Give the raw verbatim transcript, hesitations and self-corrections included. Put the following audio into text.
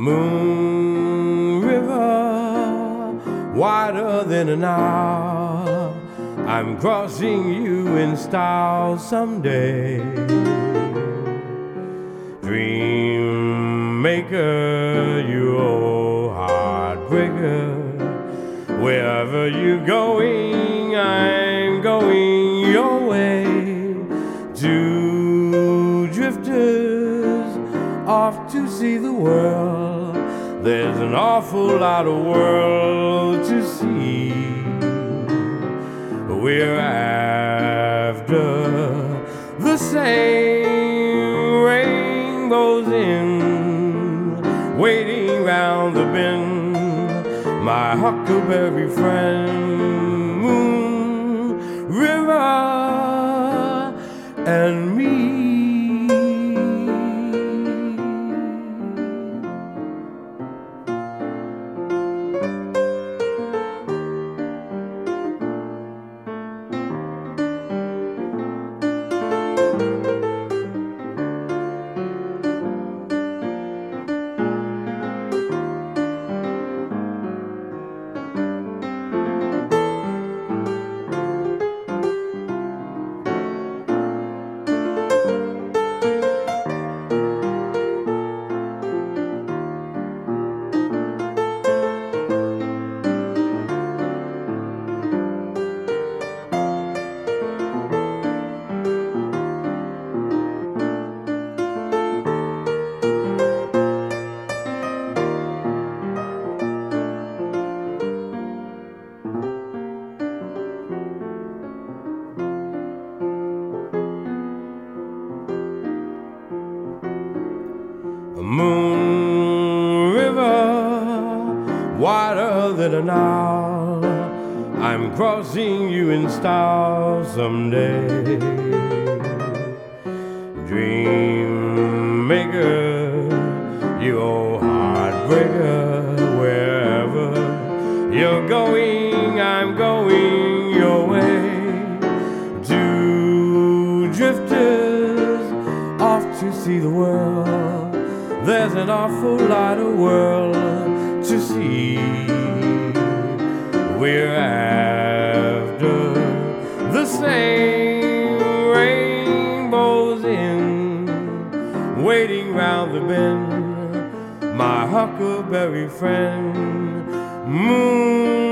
Moon River, wider than an hour, I'm crossing you in style someday. Dream maker, you old heartbreaker, wherever you're going, I'm going your way. Two drifters off to see the world, there's an awful lot of world to see. We're after the same rainbows in, waiting round the bend, my huckleberry friend. Moon River and me. Moon River, wider than an hour, I'm crossing you in style someday. Dream maker, you old heartbreaker, wherever you're going, I'm going your way. Two drifters off to see the world, there's an awful lot of world to see. We're after the same rainbows in, waiting round the bend, my huckleberry friend. Moon